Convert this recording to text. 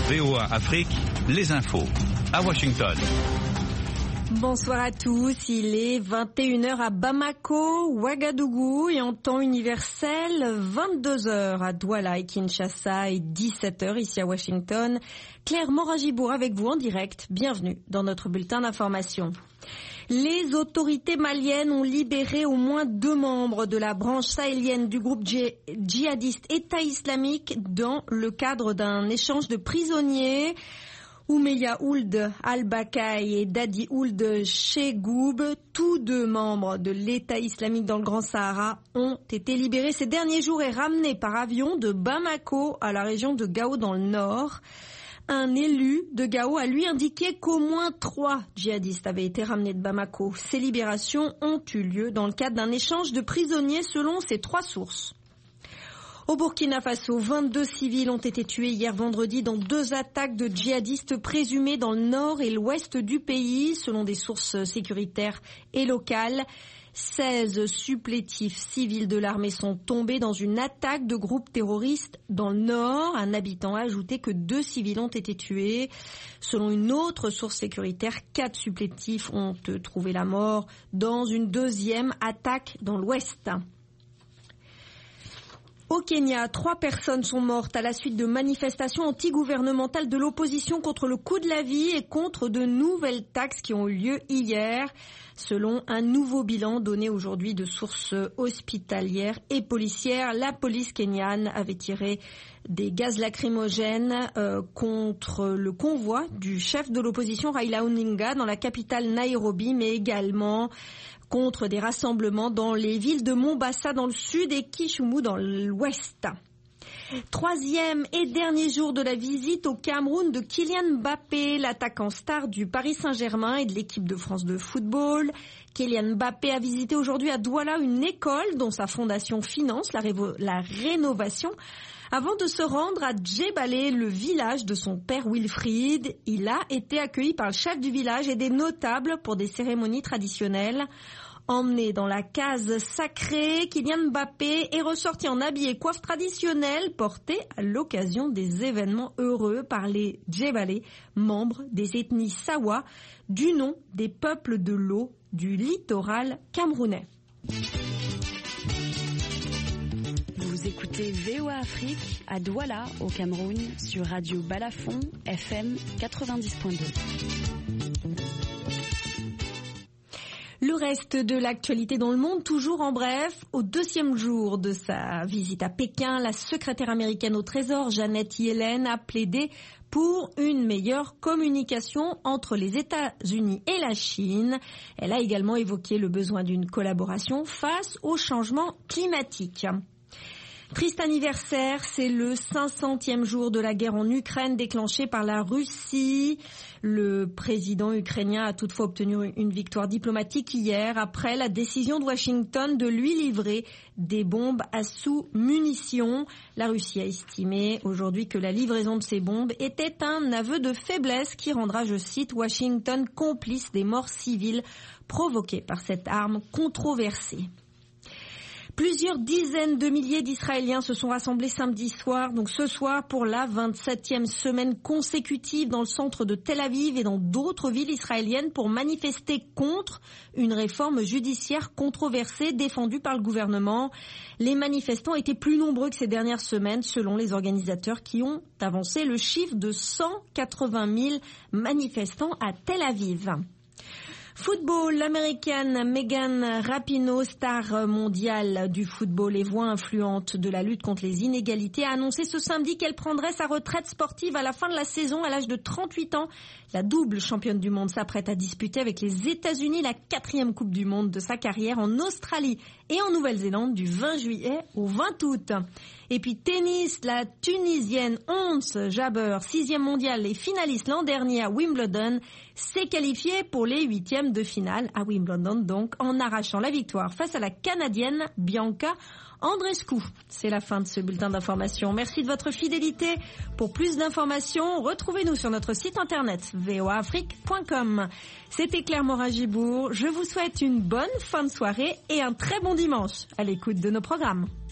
VOA Afrique, les infos. À Washington. Bonsoir à tous, il est 21h à Bamako, Ouagadougou et en temps universel 22h à Douala et Kinshasa et 17h ici à Washington. Claire Moragibourg avec vous en direct, bienvenue dans notre bulletin d'information. Les autorités maliennes ont libéré au moins 2 membres de la branche sahélienne du groupe djihadiste État islamique dans le cadre d'un échange de prisonniers. Oumeya Ould Al-Bakay et Dadi Ould Chegoub, tous 2 membres de l'État islamique dans le Grand Sahara, ont été libérés ces derniers jours et ramenés par avion de Bamako à la région de Gao dans le nord. Un élu de Gao a lui indiqué qu'au moins 3 djihadistes avaient été ramenés de Bamako. Ces libérations ont eu lieu dans le cadre d'un échange de prisonniers selon ces 3 sources. Au Burkina Faso, 22 civils ont été tués hier vendredi dans 2 attaques de djihadistes présumés dans le nord et l'ouest du pays, selon des sources sécuritaires et locales. 16 supplétifs civils de l'armée sont tombés dans une attaque de groupes terroristes dans le nord. Un habitant a ajouté que 2 civils ont été tués. Selon une autre source sécuritaire, 4 supplétifs ont trouvé la mort dans une 2e attaque dans l'ouest. Au Kenya, 3 personnes sont mortes à la suite de manifestations antigouvernementales de l'opposition contre le coût de la vie et contre de nouvelles taxes qui ont eu lieu hier. Selon un nouveau bilan donné aujourd'hui de sources hospitalières et policières, la police kenyane avait tiré des gaz lacrymogènes contre le convoi du chef de l'opposition Raila Odinga dans la capitale Nairobi, mais également contre des rassemblements dans les villes de Mombasa dans le sud et Kisumu dans l'ouest. 3e et dernier jour de la visite au Cameroun de Kylian Mbappé, l'attaquant star du Paris Saint-Germain et de l'équipe de France de football. Kylian Mbappé a visité aujourd'hui à Douala une école dont sa fondation finance la rénovation. Avant de se rendre à Djebale, le village de son père Wilfried, il a été accueilli par le chef du village et des notables pour des cérémonies traditionnelles. Emmené dans la case sacrée, Kylian Mbappé est ressorti en habit et coiffe traditionnelle portée à l'occasion des événements heureux par les Djebalais, membres des ethnies Sawa, du nom des peuples de l'eau du littoral camerounais. Vous écoutez VOA Afrique à Douala au Cameroun sur Radio Balafon FM 90.2. Le reste de l'actualité dans le monde, toujours en bref. Au 2e jour de sa visite à Pékin, la secrétaire américaine au Trésor, Janet Yellen, a plaidé pour une meilleure communication entre les États-Unis et la Chine. Elle a également évoqué le besoin d'une collaboration face au changement climatique. Triste anniversaire, c'est le 500e jour de la guerre en Ukraine déclenchée par la Russie. Le président ukrainien a toutefois obtenu une victoire diplomatique hier après la décision de Washington de lui livrer des bombes à sous-munitions. La Russie a estimé aujourd'hui que la livraison de ces bombes était un aveu de faiblesse qui rendra, je cite, Washington complice des morts civiles provoquées par cette arme controversée. Plusieurs dizaines de milliers d'Israéliens se sont rassemblés samedi soir, donc ce soir, pour la 27e semaine consécutive dans le centre de Tel Aviv et dans d'autres villes israéliennes pour manifester contre une réforme judiciaire controversée défendue par le gouvernement. Les manifestants étaient plus nombreux que ces dernières semaines, selon les organisateurs qui ont avancé le chiffre de 180 000 manifestants à Tel Aviv. Football, l'américaine Megan Rapinoe, star mondiale du football et voix influente de la lutte contre les inégalités, a annoncé ce samedi qu'elle prendrait sa retraite sportive à la fin de la saison à l'âge de 38 ans. La double championne du monde s'apprête à disputer avec les États-Unis la 4e Coupe du Monde de sa carrière en Australie et en Nouvelle-Zélande du 20 juillet au 20 août. Et puis tennis, la Tunisienne Ons Jabeur, 6e mondiale et finaliste l'an dernier à Wimbledon, s'est qualifiée pour les 8e de finale à Wimbledon, donc en arrachant la victoire face à la Canadienne Bianca Andreescu. C'est la fin de ce bulletin d'information. Merci de votre fidélité. Pour plus d'informations, retrouvez-nous sur notre site internet voaafrique.com. C'était Claire Moragibourg. Je vous souhaite une bonne fin de soirée et un très bon dimanche à l'écoute de nos programmes.